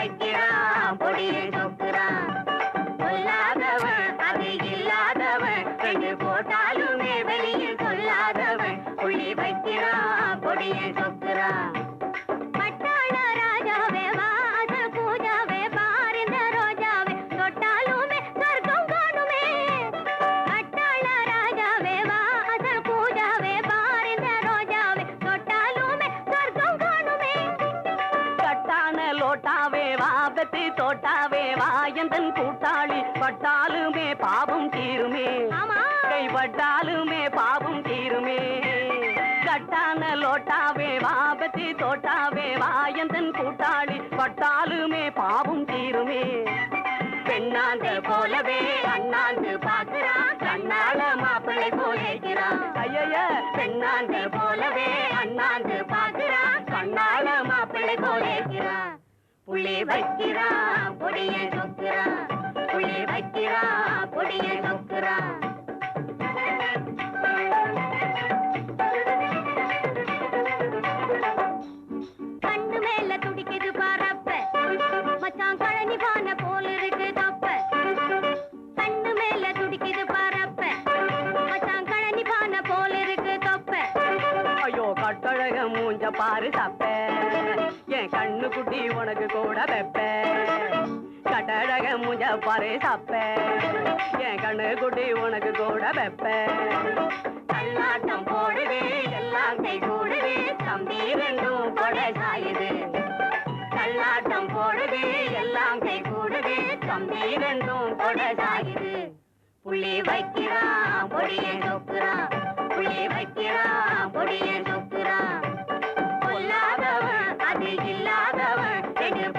வைக்கிறான் பொடியை சொக்குறான். சொல்லாதவன் அது இல்லாதவன் ரெண்டு போட்டாலுமே வெளியில் சொல்லாதவன் புள்ளி வைக்கிறான் பொடியை சொக்குறான். பட்டாள ராஜாவே வாசல் பூஜாவே பாரிந்த ரோஜாவே தொட்டாலுமே சொர்க்கம் காணுமே. பட்டாள ராஜாவே வாசல் பூஜாவே பாரிந்த ரோஜாவே தொட்டாலுமே சொர்க்கம் காணுமே. கட்டான லோட்டாவே வா பெத்தி தோட்டாவே வா எந்தன் கூட்டாளி பட்டாலுமே பாவம் தீருமே. கைப்பட்டாலுமே பாவம் தீருமே. கட்டான லோட்டாவே வா பெத்தி தோட்டாவே வா எந்தன் கூட்டாளி பட்டாலுமே பாவம் தீருமே. பெண்ணாந்த போலவே அண்ணாந்து பாக்குறான் கண்ணால மாப்பிள்ளை போகிறான். ஐய பெண்ணாந்த போலவே அண்ணாந்து பாக்குறான் கண்ணால மாப்பிள்ளை போகிறான். புள்ளி வைக்கிறான் பொடியை சொக்குறான். புள்ளி வைக்கிறான் பொடியை சொக்குறான். கண்ணு மேல துடிக்குது பாரப்ப மச்சான் கழனி பான போல இருக்கு தப்ப. கண்ணு மேல துடிக்குது பாரப்ப மச்சான் கழனி பான போல இருக்கு தப்ப. ஐயோ கட்டழக மூஞ்ச பாரு தப்ப என் கண்ணு குட்டி உனக்கு கூட வெப்ப. கட்டழக மூஞ்ச பாரு தப்ப என் கண்ணு குட்டி உனக்கு கூட வெப்ப. கல்லாட்டம் போடுது எல்லாம் கை கூடுது தம்பி ரெண்டும் கொடை சாயுது. கல்லாட்டம் போடுது எல்லாம் கை கூடுது தம்பி ரெண்டும் கொடை சாயுது. புள்ளி வைக்கிறான் பொடியை சொக்குறான். புள்ளி வைக்கிறான் பொடியை சொக்குறான். சொல்லாதவன் அது இல்லாதவன் ரெண்டு